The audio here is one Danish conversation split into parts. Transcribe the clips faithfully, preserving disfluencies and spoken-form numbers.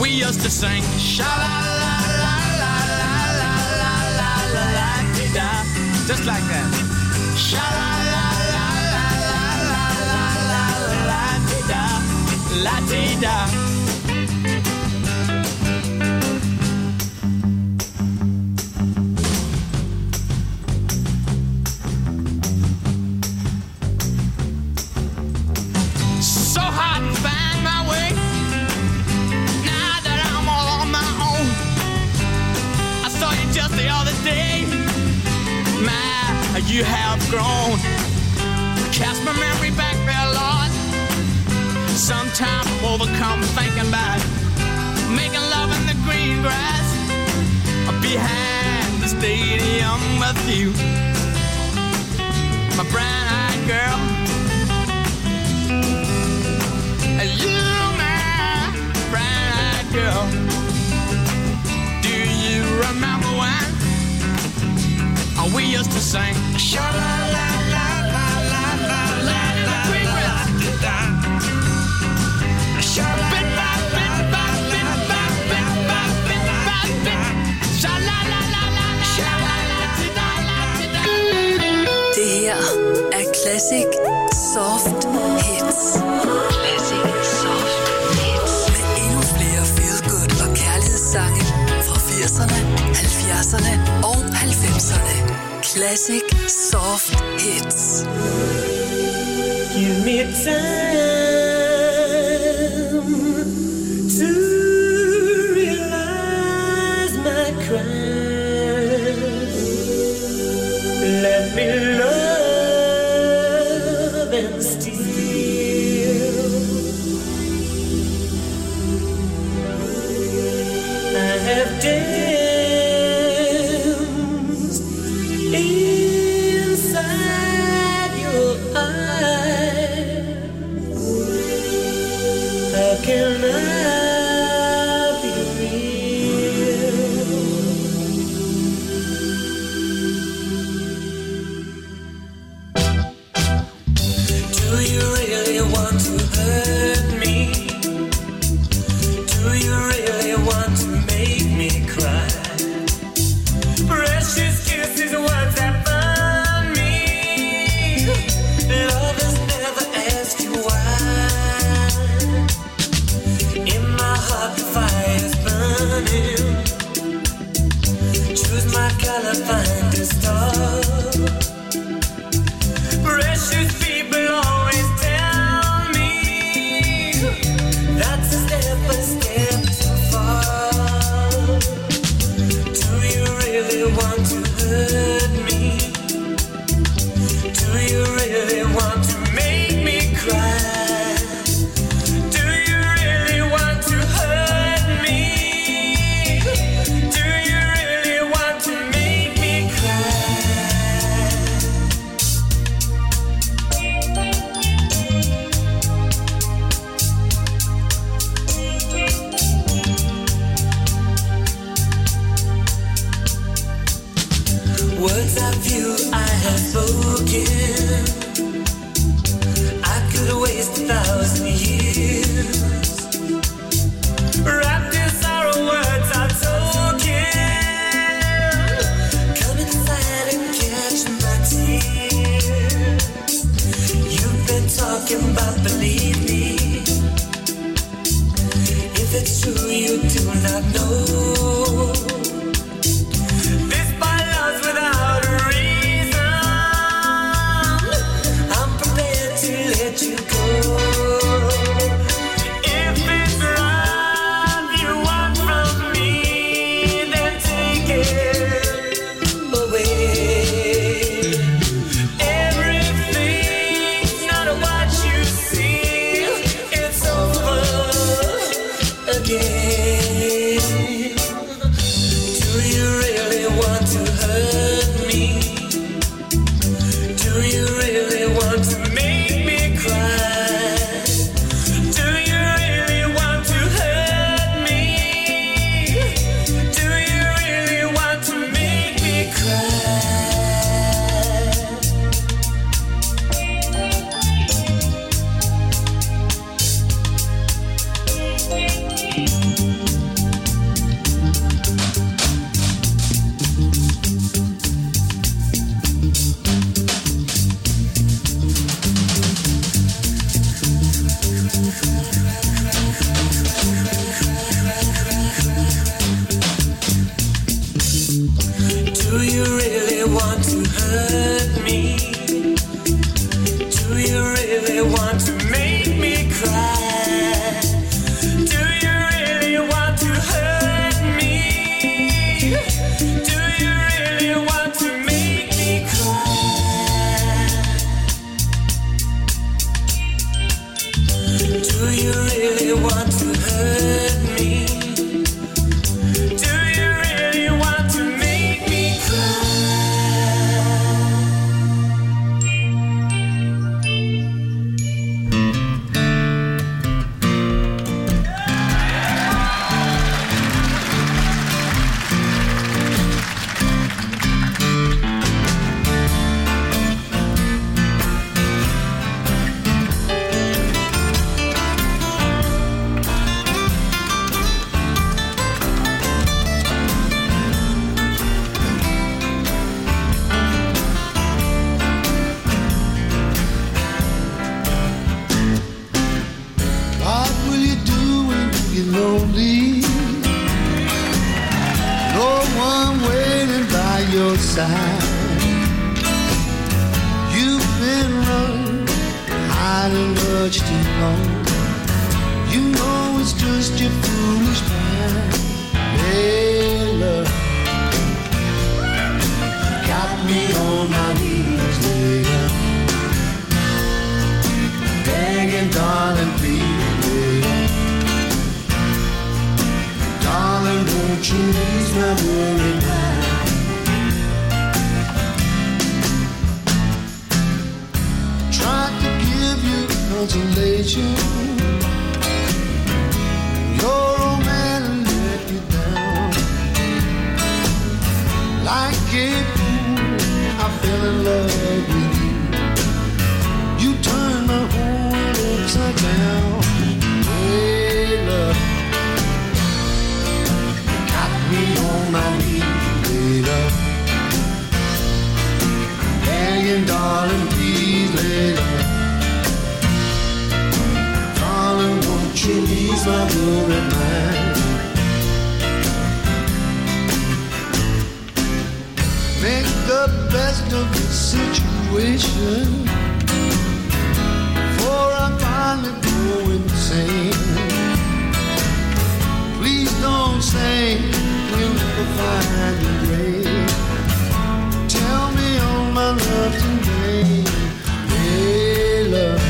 we used to sing sha la la la la la la la la la la da, just like that. Sha la la la la la la la la la da, la da. You have grown. Cast my memory back there, Lord. Sometime I'm overcome thinking about making love in the green grass behind the stadium with you, my brown-eyed girl. You, my brown-eyed girl. Do you remember when we used to sing sha la la la la la la la la la sha bit ba bit ba bit ba bit ba bit ba bit sha la la la la sha la la la la. Det her er Classic Soft Hits. Classic Soft Hits. Med endnu flere feel good og kærlighedssange fra firserne, halvfjerdserne og halvfemserne. Classic Soft Hits. Give me time to realize my crime. Let me love and steal. I have danced inside your eyes. How can I be real? Do you really want to hurt me? Do you really want to make me cry? Precious kisses, words that burn me. Lovers never ask you why. In my heart the fire's burning. Choose my color, find a star. Precious people always tell me that's a step, a step too far. Do you really want to hurt me? Do you really want to make me cry? Do you really want to hurt me? Do you really want to make me cry? Words of you I have spoken, I could waste a thousand years. Wrapped in sorrow, words are token. Come inside and catch my tears. You've been talking about, believe me. If it's true, you do not know. This by love's without a reason. I'm prepared to let you go. If it's love you want from me, then take it away. Everything's not what you see. It's over again. Do you really want to hurt me? Do you really want to make me cry? Do you really want to hurt me? Do you really want to make me cry? your side. You've been running, hiding much too long. You know it's just your foolish pride. Hey, love, got me on my knees, later, begging, darling, please, later. Darling, won't you ease my worry mind? Tried to give you consolation. Your old man let you down. Like a fool, I fell in love with you. You turned my whole world upside down. Hey, love, got me on my knees, later, begging, darling, please, later. Darling, won't you ease my worry mind? Make the best of the situation, for I finally go insane. Please don't say when you find your grave. Tell me all my love today. Hey, love,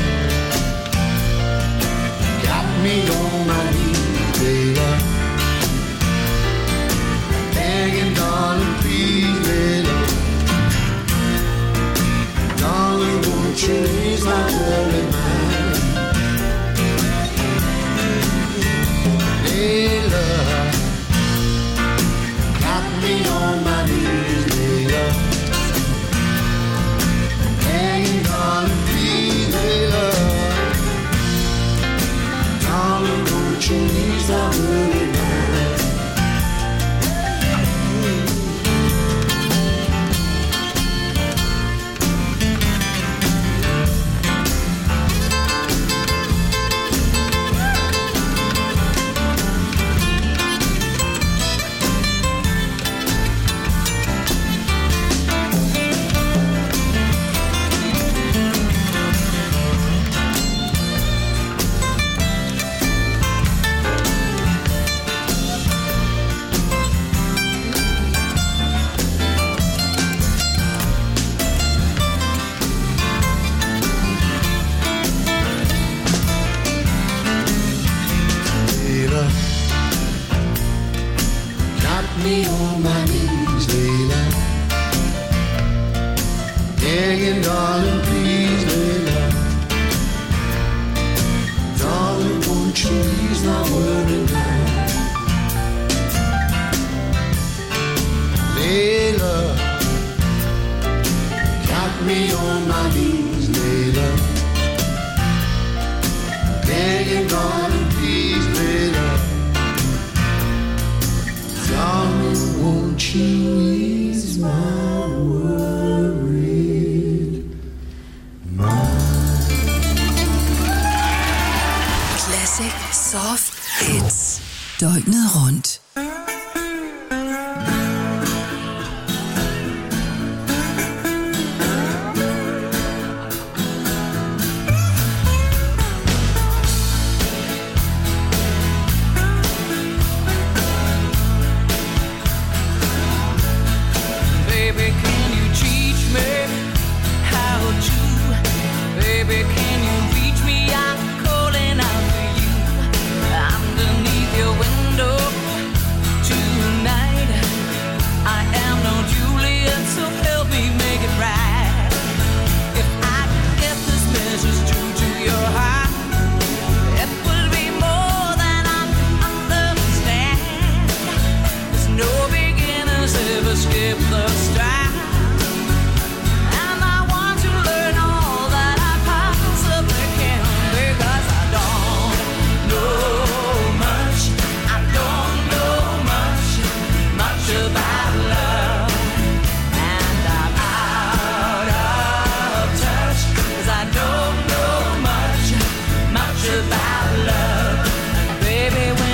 got me on my knees, baby, begging, darling, please, baby. Darling, won't you ease my worry mind? Hey, love, got me on my knees, baby, begging, darling, please, baby. Darling, won't you ease my worry mind? Got me on my knees, Layla, begging, darling, please, Layla. Darling, won't you ease my worry mind? Layla, got me on my knees, Layla, begging, darling, please, Layla. Darling, won't you ease my worried mind? Classic Soft Hits. Døgnet rundt. Underneath your window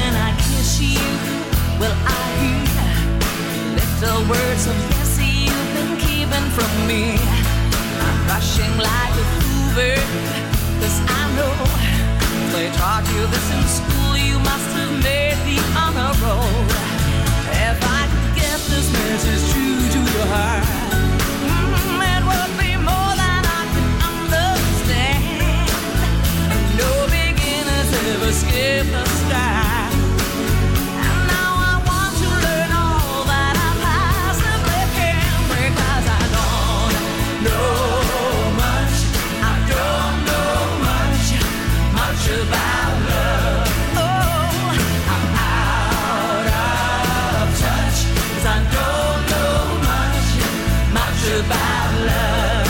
words of yes you me. I'm rushing like a Hoover, 'cause I know they taught you this in school. You must have made the honor roll. If I could get this message true to your heart, mm, it would be more than I can understand. No beginners ever skip the start. And now I want to learn all that I possibly can, because I don't know much. I don't know much, much about love. Oh, I'm out of touch, 'cause I don't know much, much about love.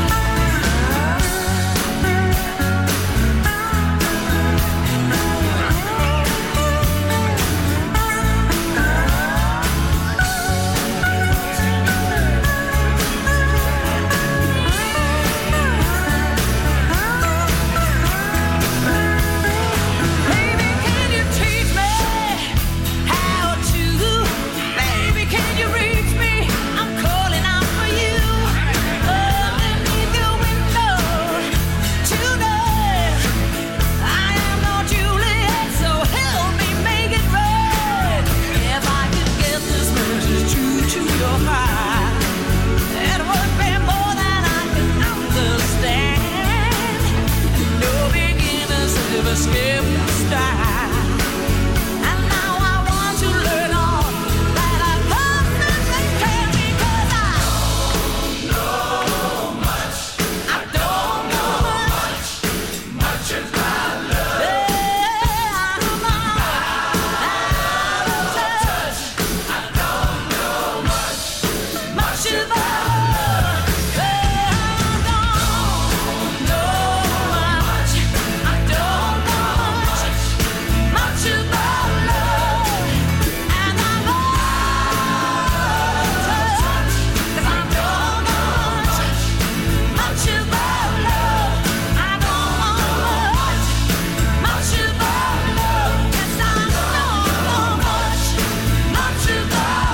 Baby, can you teach me how to? Baby, can you reach me? I'm calling out for you. Underneath your window tonight. I am no Juliet, so help me make it right. If I could get this message true to your heart, it would be more than I can understand. No beginners ever skip the start. And now I want to learn all that I possibly can, because I don't know much. I don't know much, much about love. Yeah, I'm out of touch. I don't know much, much about love. Yeah, I don't know much. I don't know much, much about love. And I'm out of touch, 'cause I don't know much, much about love. I don't know much, much about love. Yes, I don't know much, much about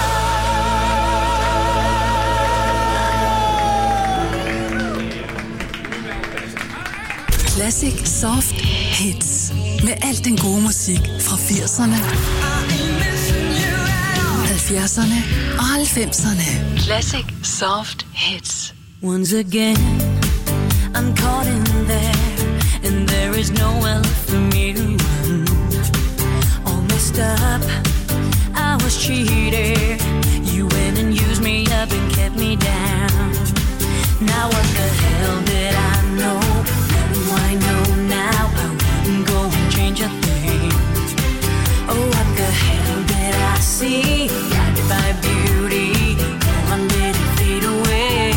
Classic Soft Hits. Med al den gode musik fra firserne, halvfjerdserne og halvfemserne. Classic Soft Hits. Once again, I'm caught in there, and there is nowhere left for me to run. All messed up, I was cheated. You went and used me up and kept me down. Now what the hell did I know? Now I know now I wouldn't go and change a thing. Oh, what the hell did I see? Blinded by beauty, oh, I let it fade away.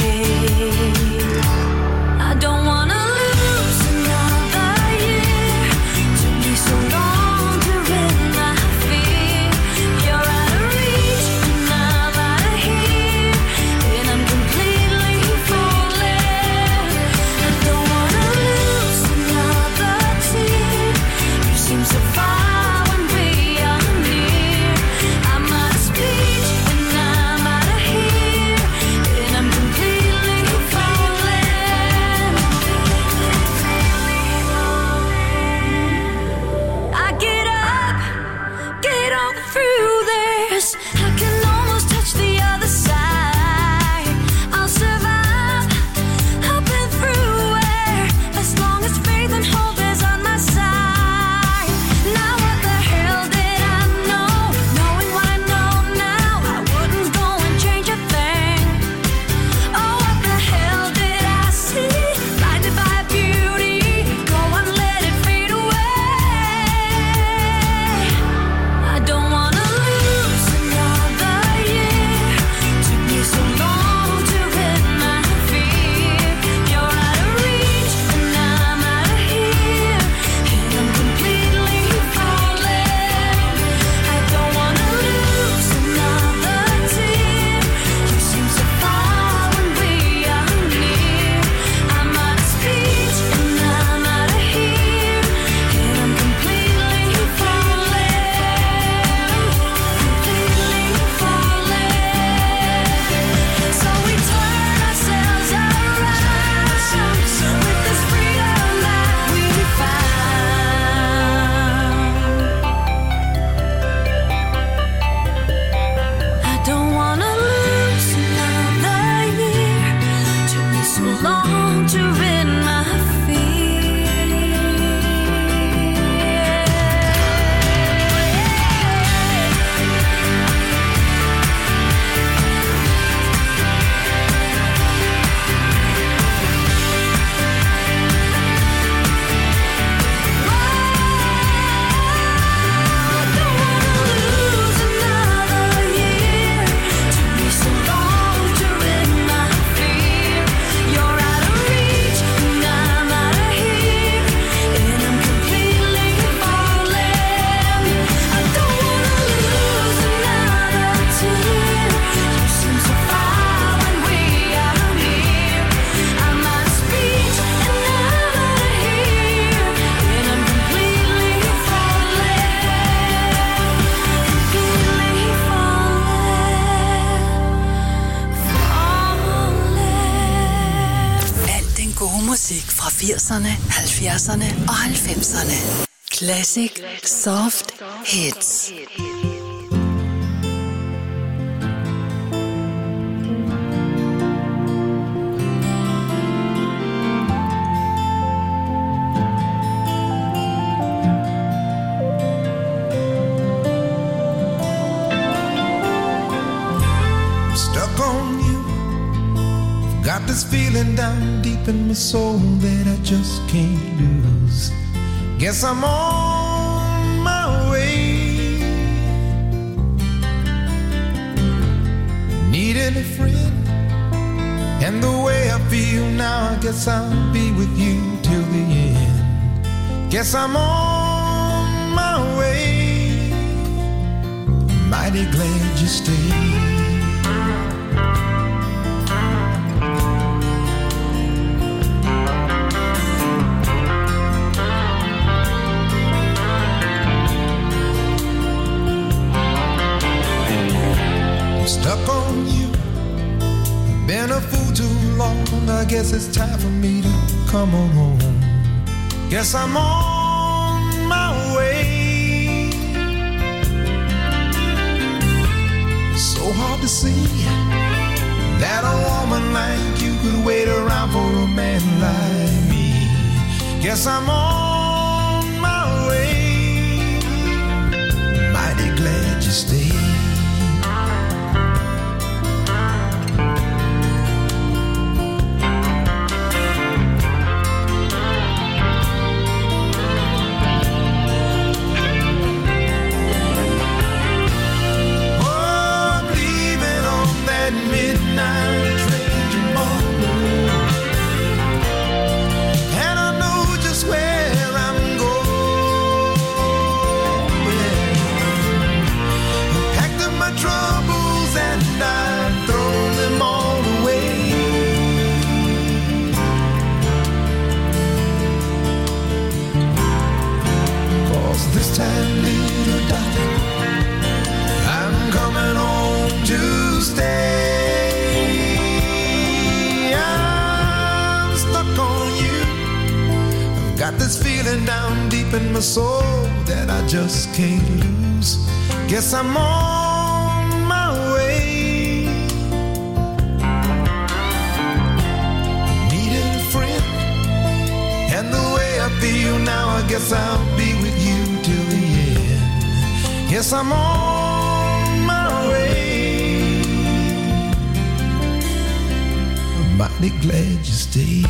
I don't wanna lose another year. Took me so long to rid my fear. You're out of reach, and I'm out of here, and I'm completely falling. I don't wanna lose another tear. You seem so far when we are near. I'm out of speech, and I'm out of here, and I'm completely falling. I get up, get on through this. I can almost touch the other side. I'll survive, I've been through it, as long as faith and hope is on my side. Now what the hell did I know? Knowing what I know now, I wouldn't go and change a thing. Oh, what the hell did I see? Blinded by beauty, go and let it fade away. I don't wanna lose another firserne, halvfjerdserne og halvfemserne. Classic Soft Hits. Got this feeling down deep in my soul that I just can't lose. Guess I'm on my way. Needing a friend, and the way I feel now, I guess I'll be with you till the end. Guess I'm on my way. Mighty glad you stayed. Stuck on you, been a fool too long. I guess it's time for me to come on home. Guess I'm on my way. So hard to see that a woman like you could wait around for a man like me. Guess I'm on my way. Mighty glad you stayed. Down deep in my soul that I just can't lose. Guess I'm on my way. Needing a friend, and the way I feel now, I guess I'll be with you till the end. Guess I'm on my way. I'm mighty glad you stayed.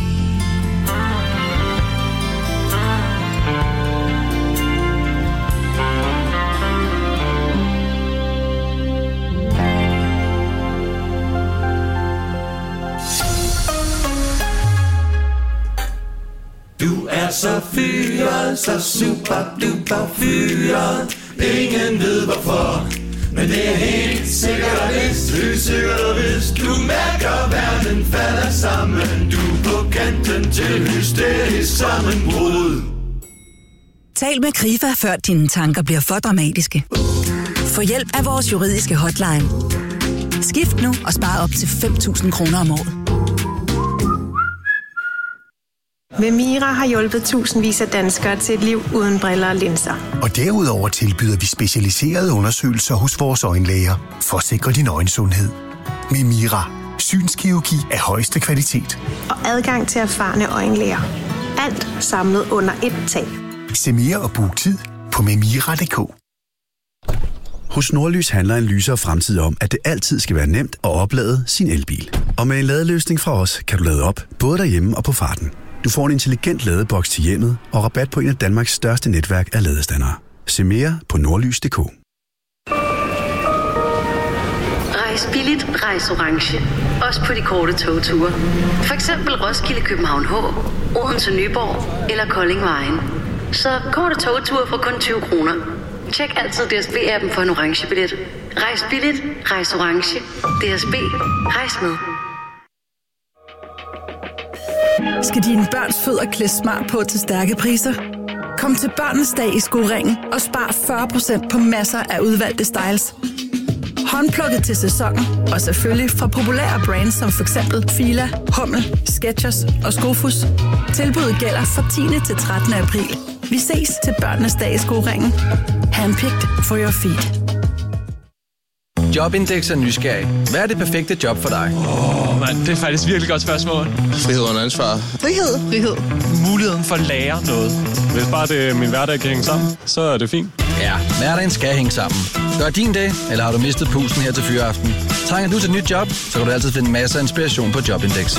Du er så fyret, så super duper fyret. Ingen ved hvorfor, men det er helt sikkert og vist. Helt sikkert og vist. Du mærker verden falder sammen. Du er på kanten til hysterisk sammenbrud. Tal med Krifa, før dine tanker bliver for dramatiske. Få hjælp af vores juridiske hotline. Skift nu og spar op til fem tusind kroner om året. Memira har hjulpet tusindvis af danskere til et liv uden briller og linser. Og derudover tilbyder vi specialiserede undersøgelser hos vores øjenlæger for at sikre din øjensundhed. Memira. Synskirurgi af højeste kvalitet. Og adgang til erfarne øjenlæger. Alt samlet under ét tag. Se mere og book tid på memira punktum d k. Hos Nordlys handler en lysere fremtid om, at det altid skal være nemt at oplade sin elbil. Og med en ladeløsning fra os, kan du lade op både derhjemme og på farten. Du får en intelligent ladeboks til hjemmet og rabat på en af Danmarks største netværk af ladestandere. Se mere på nordlys punktum d k. Rejs billigt, rejs orange. Også på de korte togture. For eksempel Roskilde, København H, Odense, Nyborg eller Kolding Vejen. Så korte togture for kun tyve kroner. Tjek altid D S B-appen for en orange billet. Rejs billigt, rejs orange. D S B, rejs med. Skal dine børns fødder klæde smart på til stærke priser? Kom til Børnenes Dag i Skoringen og spar fyrre procent på masser af udvalgte styles. Håndplukket til sæsonen, og selvfølgelig fra populære brands som for eksempel Fila, Hummel, Skechers og Skofus. Tilbuddet gælder fra tiende til trettende april. Vi ses til børnenes dag i Skoringen. Handpicked for your feet. Jobindex er nysgerrig. Hvad er det perfekte job for dig? Åh, oh, mand, det er faktisk et virkelig godt spørgsmål. Frihed under ansvar. Frihed. Frihed. Muligheden for at lære noget. Hvis bare det, min hverdag kan hænge sammen, så er det fint. Ja, hverdagen skal hænge sammen. Gør din dag, eller har du mistet pusten her til fyreaften? Trænger du til et nyt job, så kan du altid finde masser af inspiration på Jobindex.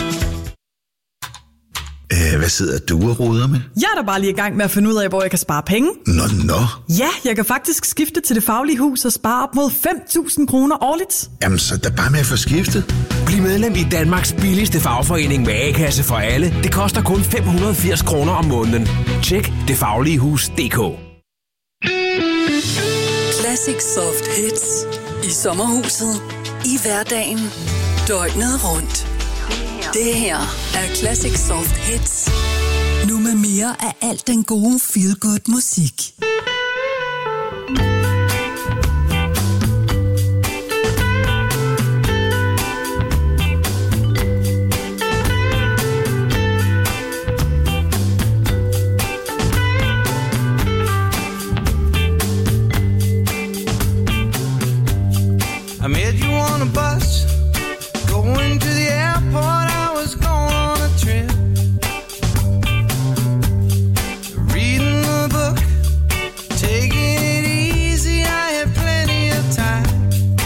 Æh, hvad sidder du og roder med? Jeg er da bare lige i gang med at finde ud af, hvor jeg kan spare penge. Nå, nå. Ja, jeg kan faktisk skifte til Det Faglige Hus og spare op mod fem tusind kroner årligt. Jamen, så er bare med at få skiftet. Bliv medlem i Danmarks billigste fagforening med A-kasse for alle. Det koster kun fem hundrede og firs kroner om måneden. Tjek det faglige hus punktum d k. Classic Soft Hits. I sommerhuset. I hverdagen. Døgnet rundt. Det her er Classic Soft Hits. Nu med mere af alt den gode feel-good musik. I met you on a bus, going to the airport. I was going on a trip, reading a book, taking it easy. I had plenty of time.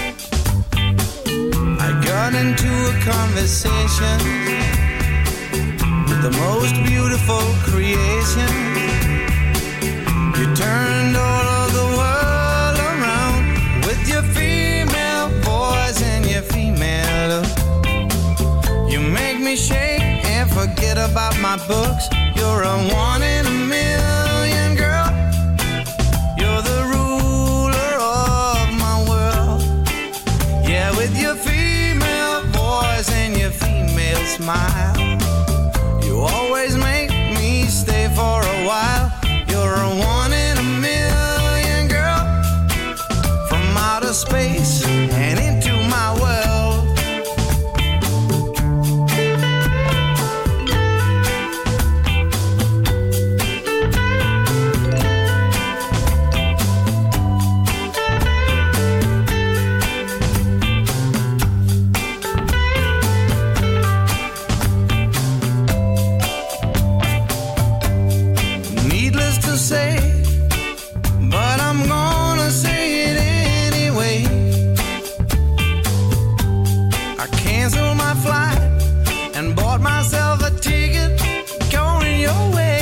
I got into a conversation with the most beautiful creation. You turned all of the world around with your female voice and your female look. You make me shake and forget about my books. You're a one in a million, girl. You're the ruler of my world. Yeah, with your female voice and your female smile, you always make me stay for a while. You're a one in a million, girl, from outer space and into my world. Needless to say, but I'm gonna say it anyway. I canceled my flight and bought myself a ticket going your way.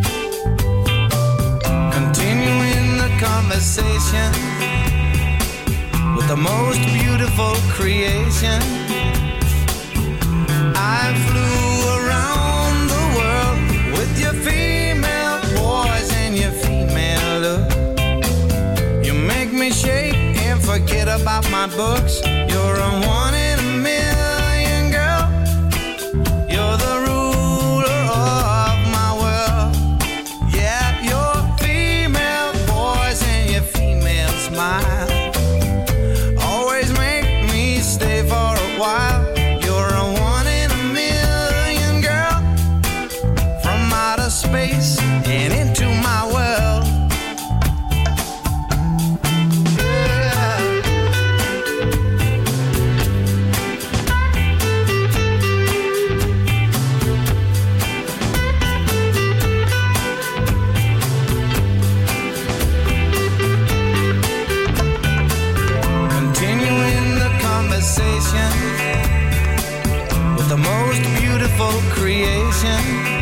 Continuing the conversation with the most beautiful creation. I flew around the world with your female voice and your female look. You make me shake and forget about my books. You're a one in a million, girl. You're the ruler of my world. Yeah, your female voice and your female smile always make me stay for a while. You're a one in a million, girl, from outer space and into my world. Continuing the conversation with the most beautiful creation.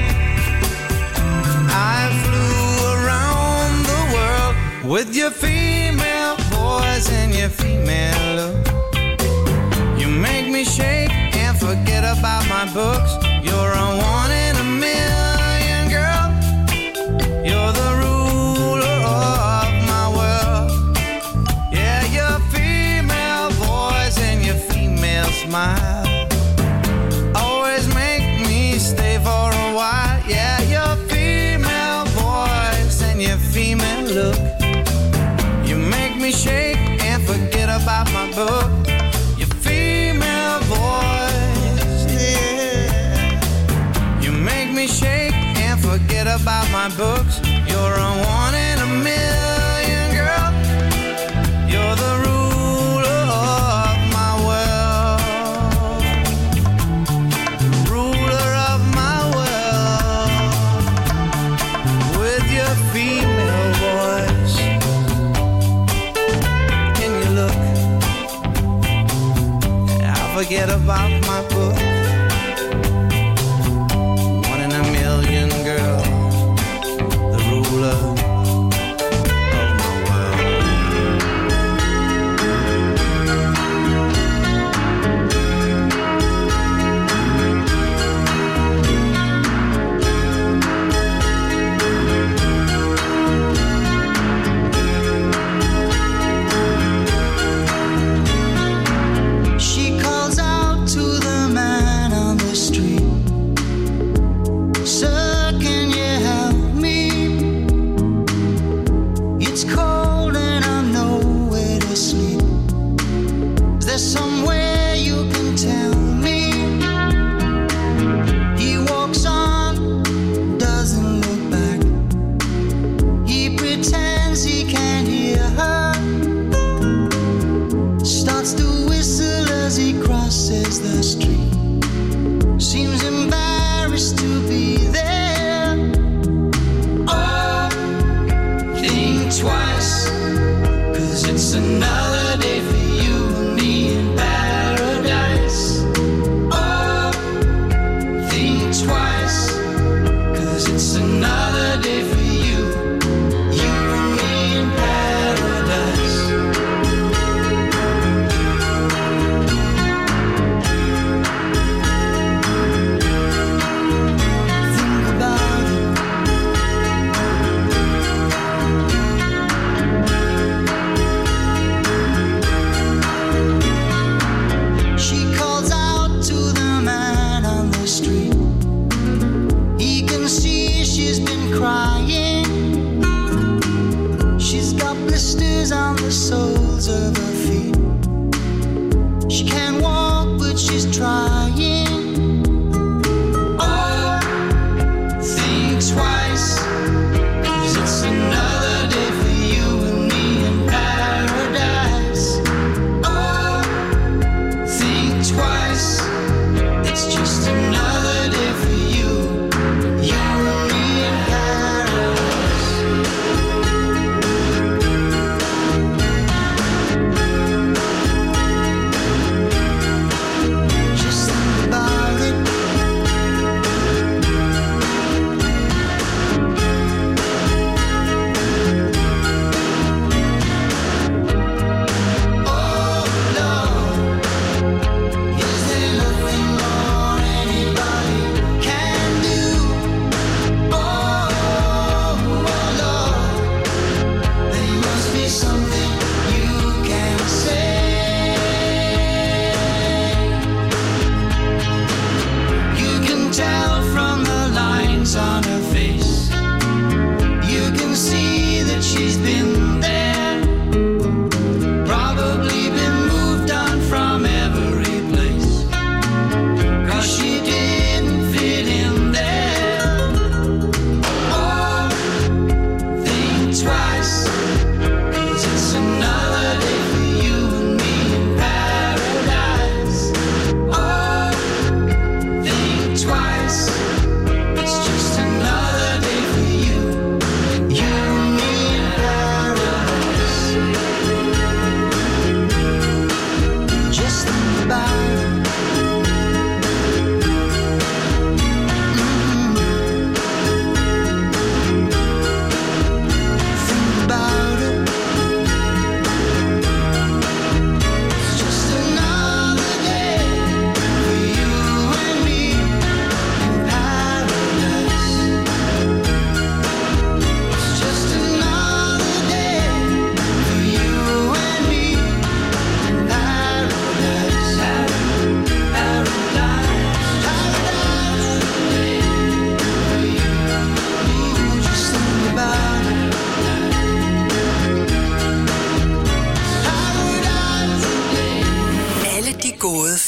I flew around the world with your female voice and your female look. You make me shake and forget about my books. You're a one in a million, girl. You're the ruler of my world. Yeah, your female voice and your female smile always make me stay for a while. Yeah, your female voice and your female look. You make me shake and forget about my book, your female voice, yeah. You make me shake and forget about my books. You're a one in a million, girl. You're the ruler of my world, ruler of my world, with your female voice. Can you look? I'll forget about my book. One in a million, girl. The ruler of my world. She calls out to the man on the street. Sir, can you help me? It's cold and I'm nowhere to sleep. Is there somewhere you can tell me? He walks on, doesn't look back. He pretends he can't hear her. Starts to whistle as he crosses the street. Seems embarrassed to be there. Oh, think twice, 'cause it's another day for you and me in paradise. Oh, think twice, 'cause it's another day for you, you and me in paradise. Think about it. She calls out to the man on the street. He can see she's been crying. She's got blisters on the soles of her feet. She can't walk, but she's trying. Oh, think twice, 'cause it's another day for you and me in paradise. Oh, think twice, it's just another day for you, you and me in paradise.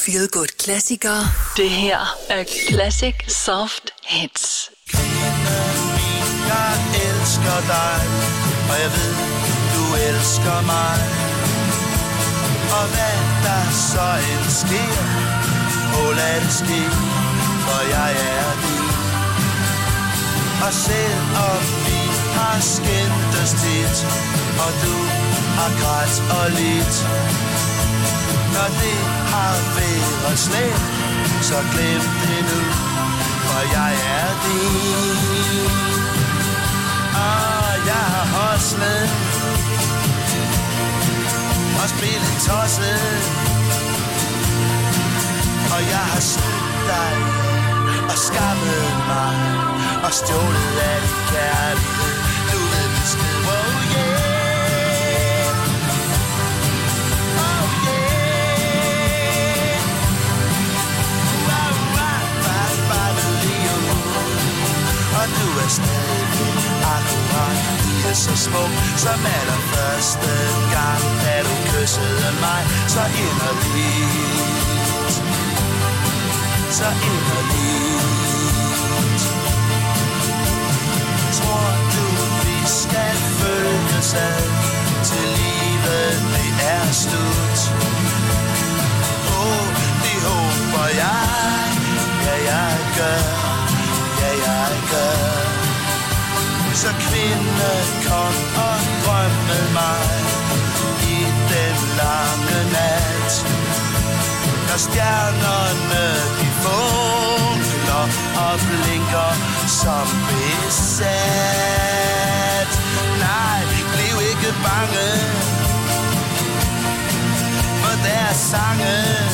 feel good klassikere. Det her er Classic Soft Hits. Jeg elsker dig, og jeg ved, du elsker mig. Og hvad der så end sker, må lad det ske, for jeg er din. Og selvom vi har skændtes tit, og du har grædt og lidt, når det har været slemt, så glem det nu, for jeg er din. Og jeg har hostlet og spillet tosset, og jeg har snydt dig og skammet mig og stjålet af din kærlighed. Du ved besked, oh yeah, oh yeah. Wow, wow, wow, wow, wow. Og du er stadig akkurat lige så smuk som allerførste gang, da du kyssede mig så inderligt, så inderligt. Tror du, vi skal følges ad, til livet det er slut? Åh, oh, det håber jeg, ja jeg gør, ja jeg gør. Så kvinde, kom og drøm med mig i den lange nat. Når stjernerne de funkler og blinker som besat. Nej, bliv ikke bange for deres sange.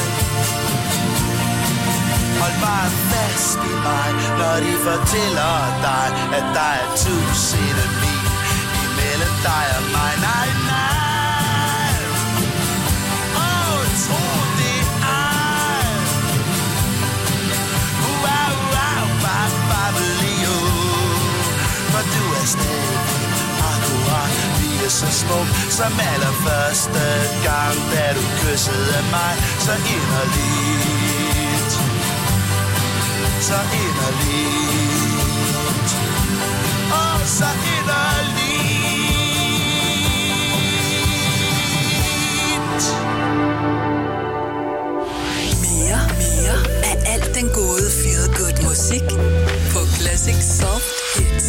Hold bare fast i mig, når de fortæller dig, at der er tusinde mil imellem dig og mig. Nej, nej, åh, oh, tro det ej. Wow, wow, wow, babbelio. For du er stadig akkurat lige så smuk som allerførste gang, da du kyssede mig så inderligt, så inderligt, åh, så inderligt. Mere, mere af alt den gode feel good musik på Classic Soft Hits.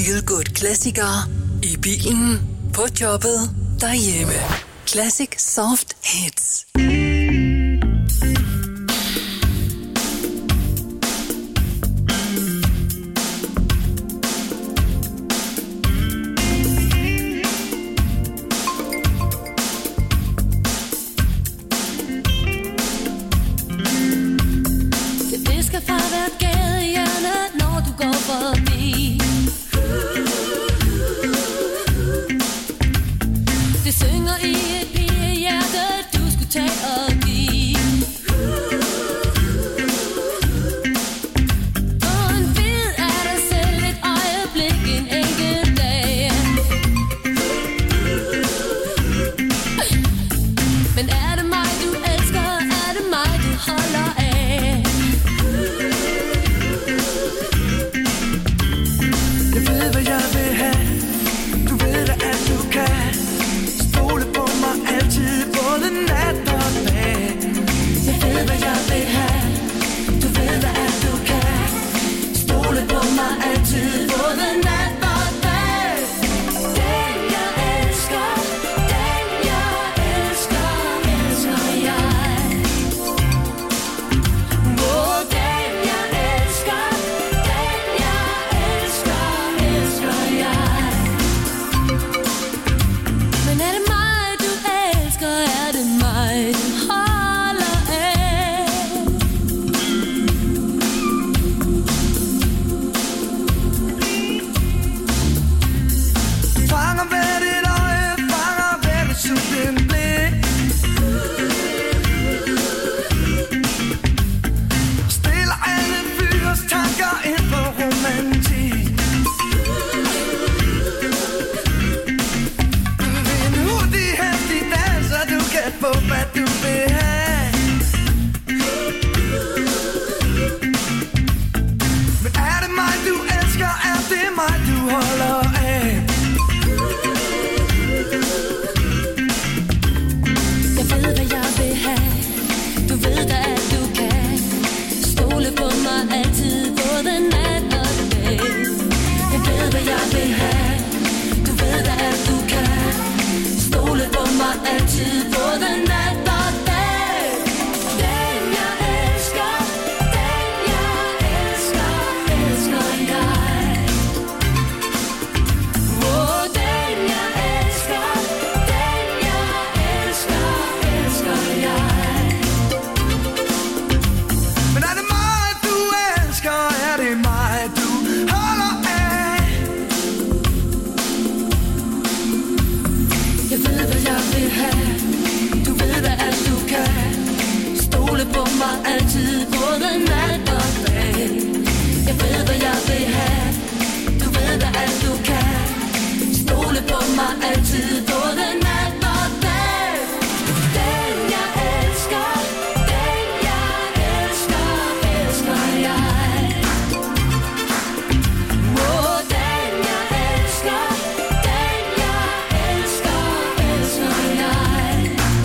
feel-good klassikere i bilen, på jobbet, derhjemme. Classic Soft Hits. Det synger i et pigehjerte, du skulle tage og give. Få en bid af dig selv, et øjeblik, en enkelt dag. Men er det mig, du elsker, er det mig, du holder af? Jeg ved, hvad jeg vil have. Du ved da, at du kan stole på mig altid, både nat og dag. Jeg ved, hvad jeg vil have. Du ved da, at du kan stole på mig altid, både nat og dag. Den jeg elsker, den jeg elsker, elsker jeg. Åh, den jeg elsker, den jeg elsker, elsker jeg. Men er det mig, du elsker, er det mig, du holder af? Fanger ved dit øje, fanger ved dit sulten blik. Stiller alle fyres tanker ind på romantik. En hurtig, heftig dans, så du kan få, hvad du vil have. Men er det mig, du elsker, er det mig, du holder af? Jeg ved, hvad jeg vil have. Du ved da, at du kan stole på mig altid, både nat og dag. Jeg ved, hvad jeg vil have. Du ved da, at du kan stole på mig altid, både nat og dag. Den jeg elsker, den jeg elsker, elsker jeg. Åh, den jeg elsker, den jeg elsker, elsker jeg. Men er det mig, du elsker, er det mig, du holder af? Jeg ved, hvad jeg vil have. Du ved da, at du kan stole på mig altid, både nat og dag. Jeg ved, hvad jeg vil have. Du ved da, at du kan stole på mig altid, både nat og dag. Den jeg elsker, den jeg elsker, elsker jeg. Åh, den jeg elsker, den jeg elsker, elsker jeg.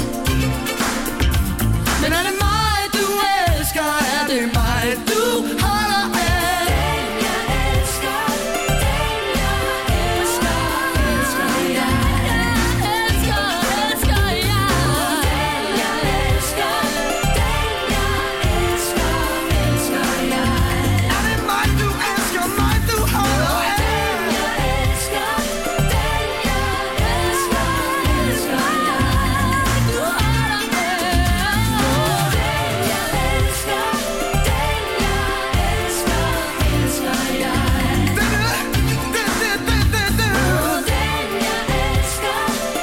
Men er det mig, du elsker, er det mig, du holder af? Den jeg elsker, den jeg elsker, elsker jeg. Elsker, elsker jeg. Den jeg elsker, den jeg elsker, elsker jeg. Er det mig, du elsker, mig, du holder af? Den jeg elsker, den jeg elsker, elsker jeg. Du holder af. Den jeg elsker, den jeg elsker, elsker jeg. Den jeg elsker, den jeg elsker,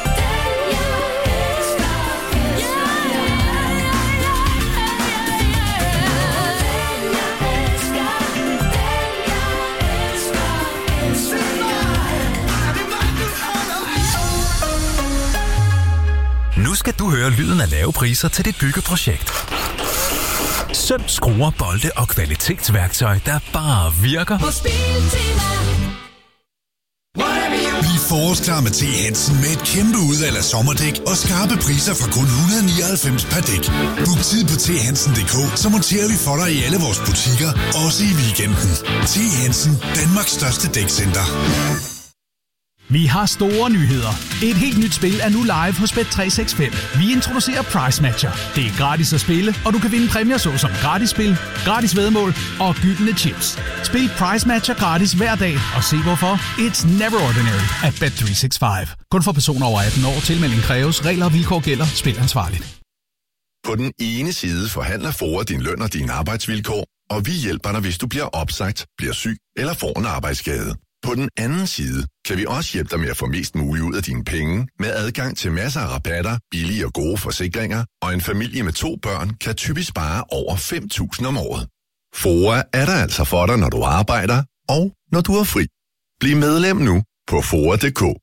Nu skal du høre lyden af lave priser til dit byggeprojekt. Søm, skruer, bolde og kvalitetsværktøj, der bare virker. Hos Biltema. Bliv forårsklar med T. Hansen med et kæmpe udvalg af sommerdæk og skarpe priser fra kun et hundrede og nioghalvfems per dæk. Book tid på t hansen punktum d k, så monterer vi for dig i alle vores butikker, også i weekenden. T. Hansen, Danmarks største dækcenter. Vi har store nyheder. Et helt nyt spil er nu live hos Bet tre seks fem. Vi introducerer Price Matcher. Det er gratis at spille, og du kan vinde præmier såsom gratis spil, gratis væddemål og gyldne chips. Spil Price Matcher gratis hver dag, og se hvorfor. It's never ordinary at Bet tre seks fem. Kun for personer over atten år. Tilmelding kræves. Regler og vilkår gælder. Spil ansvarligt. På den ene side forhandler Fora din løn og dine arbejdsvilkår, og vi hjælper dig, hvis du bliver opsagt, bliver syg eller får en arbejdsskade. På den anden side kan vi også hjælpe dig med at få mest muligt ud af dine penge med adgang til masser af rabatter, billige og gode forsikringer, og en familie med to børn kan typisk spare over fem tusind om året. Fora er der altså for dig, når du arbejder og når du er fri. Bliv medlem nu på fora punktum d k.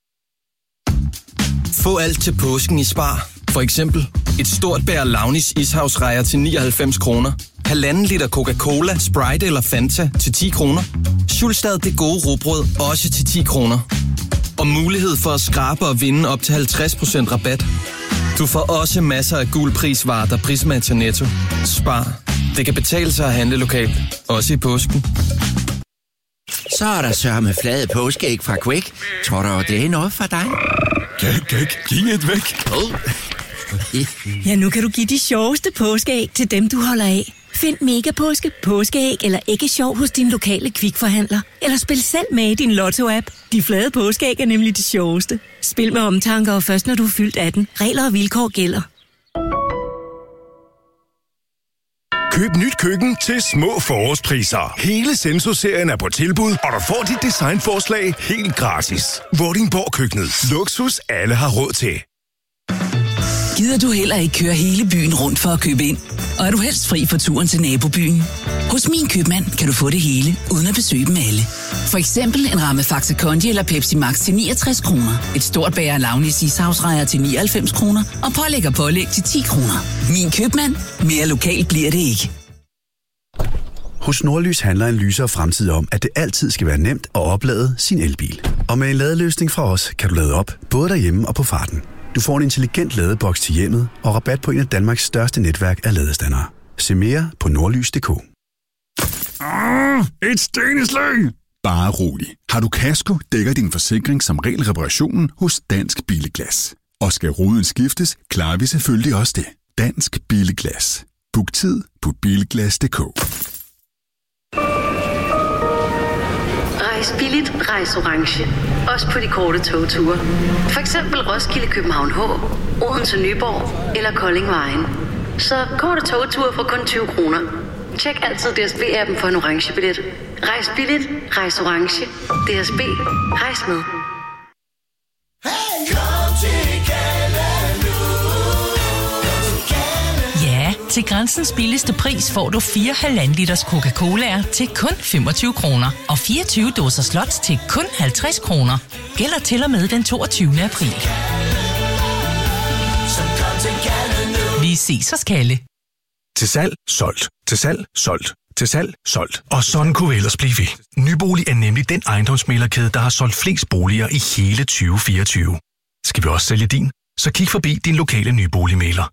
Få alt til påsken i Spar. For eksempel et stort bær Launis ishavsrejer til nioghalvfems kroner. Halvanden liter Coca-Cola, Sprite eller Fanta til ti kroner. Schulstad det gode rugbrød også til ti kroner. Og mulighed for at skrabe og vinde op til halvtreds procent rabat. Du får også masser af gul prisvarer, der prismatcher Netto. Spar. Det kan betale sig at handle lokalt. Også i påsken. Så er der sørme flade påskeæg fra Quick. Tror du, det er noget for dig? Gæk, gæk, giv et væk. Ja, nu kan du give de sjoveste påskeæg til dem, du holder af. Find Mega Påske, påskeæg eller æggesjov hos din lokale Kvikforhandler. Eller spil selv med i din Lotto-app. De flade påskeæg er nemlig de sjoveste. Spil med omtanke og først når du er fyldt atten. Regler og vilkår gælder. Køb nyt køkken til små forårspriser. Hele Senso-serien er på tilbud, og du får dit designforslag helt gratis. Vordingborg Køkkenet. Luksus alle har råd til. Gider du heller ikke køre hele byen rundt for at købe ind? Og er du helst fri for turen til nabobyen? Hos Min Købmand kan du få det hele, uden at besøge dem alle. For eksempel en ramme Faxe Kondi eller Pepsi Max til niogtres kroner. Et stort bager Launis ishavsrejer til nioghalvfems kroner. Og pålæg og pålæg til ti kroner. Min Købmand. Mere lokalt bliver det ikke. Hos Nordlys handler en lysere fremtid om, at det altid skal være nemt at oplade sin elbil. Og med en ladeløsning fra os, kan du lade op, både derhjemme og på farten. Du får en intelligent ladeboks til hjemmet og rabat på en af Danmarks største netværk af ladestandere. Se mere på nordlys punktum d k. Ah, et steneslæg! Bare rolig. Har du kasko, dækker din forsikring som regel reparationen hos Dansk Bilglas. Og skal ruden skiftes, klarer vi selvfølgelig også det. Dansk Bilglas. Book tid på bilglas punktum d k. Rejs billigt, rejs orange. Også på de korte togture. For eksempel Roskilde, København H, Odense, Nyborg eller Kolding Vejen. Så korte togture for kun tyve kroner. Tjek altid D S B-appen for en orange billet. Rejs billigt, rejs orange. D S B. Rejs med. Ja, til Grænsens billigste pris får du fire halvanden liters Coca-Colaer til kun femogtyve kroner og fireogtyve dåser slots til kun halvtreds kroner. Gælder til og med den toogtyvende april. Vi ses hos Kalle. Til salg, solgt. Til salg, solgt. Til salg, solgt. Og sådan kunne vi ellers blive ved. Nybolig er nemlig den ejendomsmæglerkæde, der har solgt flest boliger i hele tyve fireogtyve. Skal vi også sælge din? Så kig forbi din lokale nyboligmægler.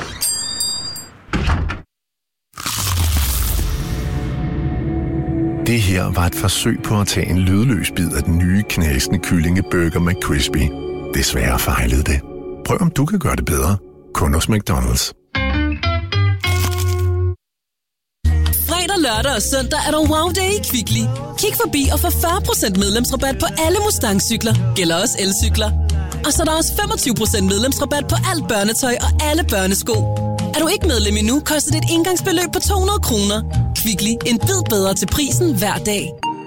Det her var et forsøg på at tage en lydløs bid af den nye knasende kyllingeburger McCrispy. Desværre fejlede det. Prøv om du kan gøre det bedre. Kun hos McDonald's. Fredag, lørdag og søndag er der wow day i Kvickly. Kig forbi og få fyrre procent medlemsrabat på alle Mustang-cykler. Gælder også elcykler. Og så er der også femogtyve procent medlemsrabat på alt børnetøj og alle børnesko. Er du ikke medlem endnu, koster det et engangsbeløb på to hundrede kroner. Kvickly. En bid bedre til prisen hver dag.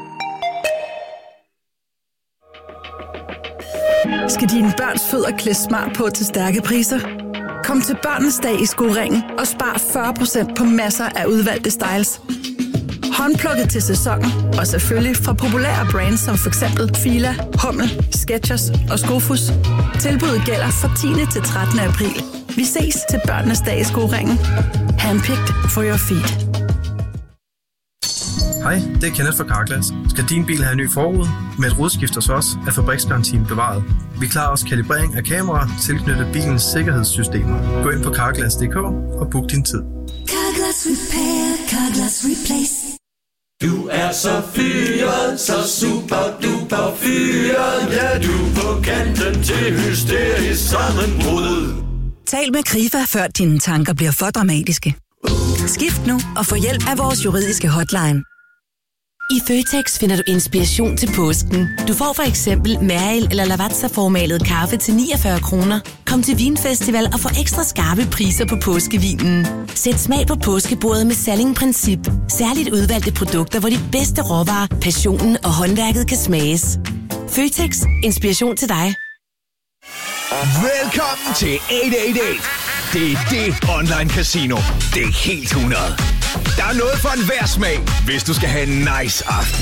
Skal dine børns fødder klædes smart på til stærke priser? Kom til Børnenes Dag i Skoringen og spar fyrre procent på masser af udvalgte styles. Håndplukket til sæsonen, og selvfølgelig fra populære brands som for eksempel Fila, Hummel, Skechers og Skofus. Tilbuddet gælder fra tiende til trettende april. Vi ses til Børnenes Dag i Skoringen. Handpicked for your feet. Hej, det er Kenneth fra Carglass. Skal din bil have en ny forrude? Med et rodskift hos os er fabriksgarantien bevaret. Vi klarer også kalibrering af kameraer tilknyttet bilens sikkerhedssystemer. Gå ind på carglass punktum d k og book din tid. Carglass Repair, Carglass Replace. Du er så fyret, så super duper fyret. Ja, du er på kanten til hysterisk sammenbrud. Tal med Krifa, før dine tanker bliver for dramatiske. Skift nu og få hjælp af vores juridiske hotline. I Føtex finder du inspiration til påsken. Du får for eksempel Mariel eller Lavazza-formalet kaffe til niogfyrre kroner. Kom til Vinfestival og få ekstra skarpe priser på påskevinen. Sæt smag på påskebordet med Salling Princip. Særligt udvalgte produkter, hvor de bedste råvarer, passionen og håndværket kan smages. Føtex. Inspiration til dig. Velkommen til otte otte otte. Det er det online casino. Det er helt hundrede. Der er noget for enhver smag, hvis du skal have en nice aften.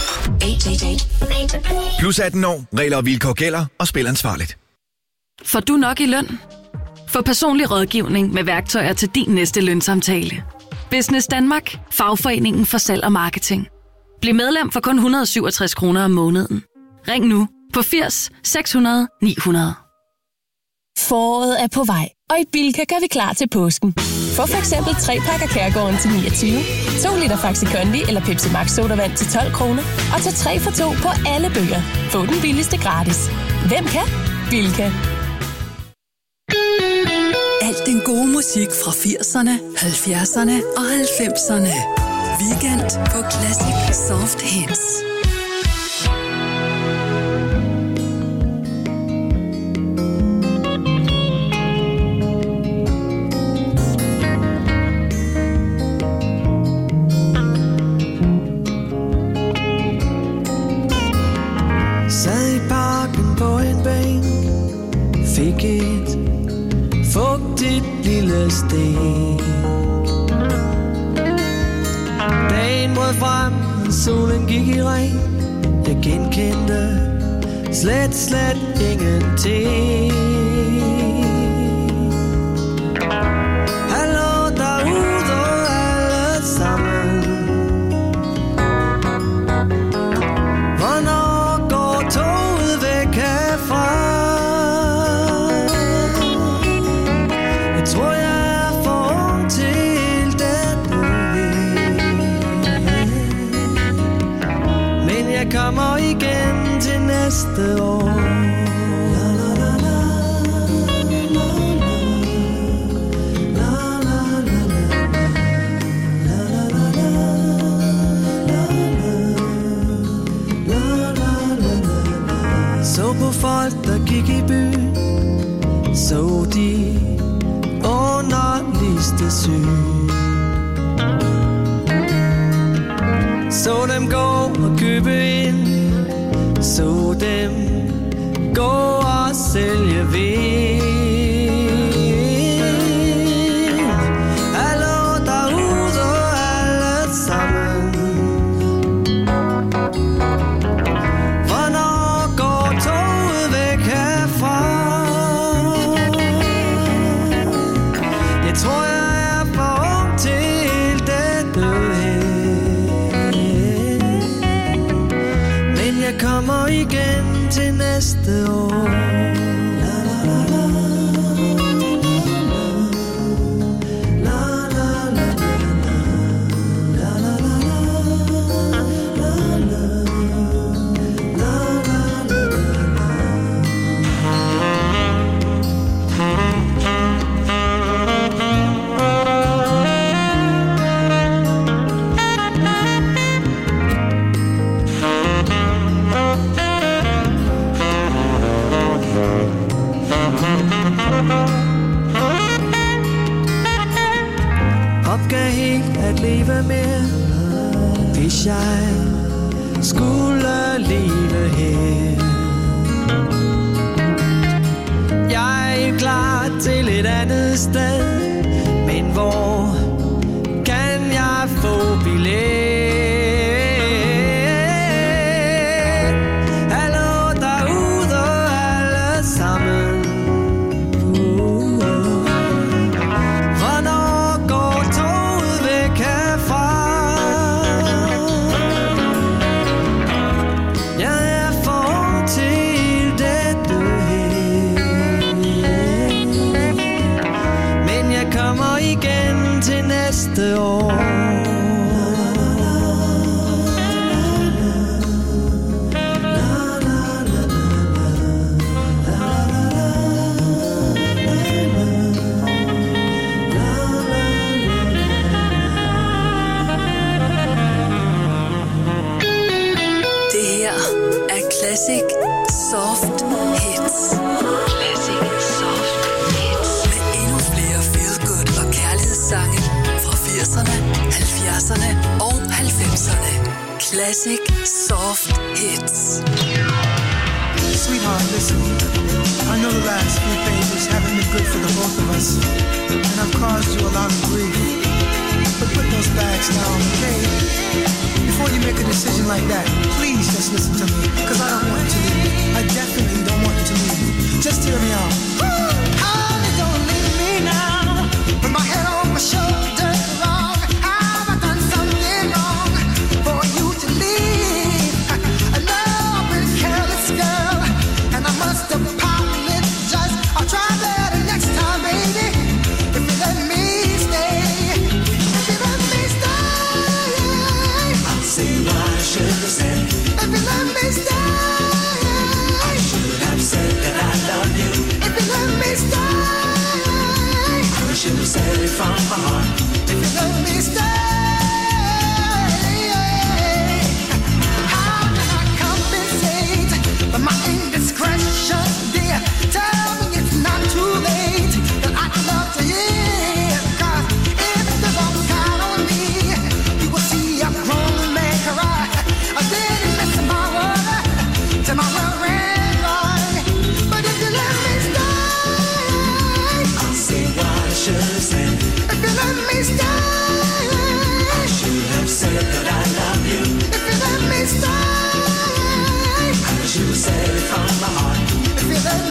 Plus atten år, regler og vilkår gælder, og spil ansvarligt. Får du nok i løn? Få personlig rådgivning med værktøjer til din næste lønsamtale. Business Danmark, fagforeningen for salg og marketing. Bliv medlem for kun et hundrede og syvogtres kroner om måneden. Ring nu på firs seks hundrede ni hundrede. Foråret er på vej, og i Bilka gør vi klar til påsken. Få for eksempel tre pakker Kærgården til niogtyve, to liter Faxi Kondi eller Pepsi Max sodavand til tolv kroner, og til tre for to på alle bøger. Få den billigste gratis. Hvem kan? Bilka. Alt den gode musik fra firserne, halvfjerdserne og halvfemserne. Weekend på Classic Soft Hits. Sad i parken på en bænk, fik et fugtigt lille stik. Dagen brød frem, og solen gik i regn. Jeg genkendte slet, slet ingenting. Hallo derude alle sammen. Hvornår går toget væk herfra? Jeg tror jeg er for ung til dette, men jeg kommer igen til næste år. Så på folk, der gik i byen, så de underligste syn. Så dem gå og købe ind, så dem gå og sælge vin. Hallo derude alle sammen. Hvornår går toget væk herfra? Jeg tror jeg er for ung til dette her, men jeg kommer igen til næste år. Opgav helt at leve mere, hvis jeg skulle leve her. Jeg er klar til et andet sted, men hvor kan jeg få billet? Hallo derude alle sammen. Hvornår går toget væk herfra? det år. Classic Soft Hits. Classic Soft Hits. Med endnu flere feel-good og kærlighedssange fra firserne, halvfjerdserne og halvfemserne. Classic Soft Hits. Sweetheart, listen. I know the last few pages haven't been good for the both of us, and I've caused you a lot of grief. But put those bags down, okay? Before you make a decision like that, please just listen to me, because I don't want you to leave. I definitely don't want you to leave. Just hear me out. Honey, don't leave me now. Put my head on my shoulders wrong. Have I done something wrong for you to leave? I know I've been a careless girl, and I must apologize. I'll try better next time, baby. If you let me stay. See what I should have said. If you let me stay, I should have said that I love you. If you let me stay, I should have said it from my heart. If you let me stay, how can I compensate for my indiscretion, dear? Tell me it's not too late, that I'd love to hear. 'Cause if the wrong count on me, you will see I'm grown. I didn't miss my word to my red line. But if you let me stay, I'll say what I should have said. If you let me stay,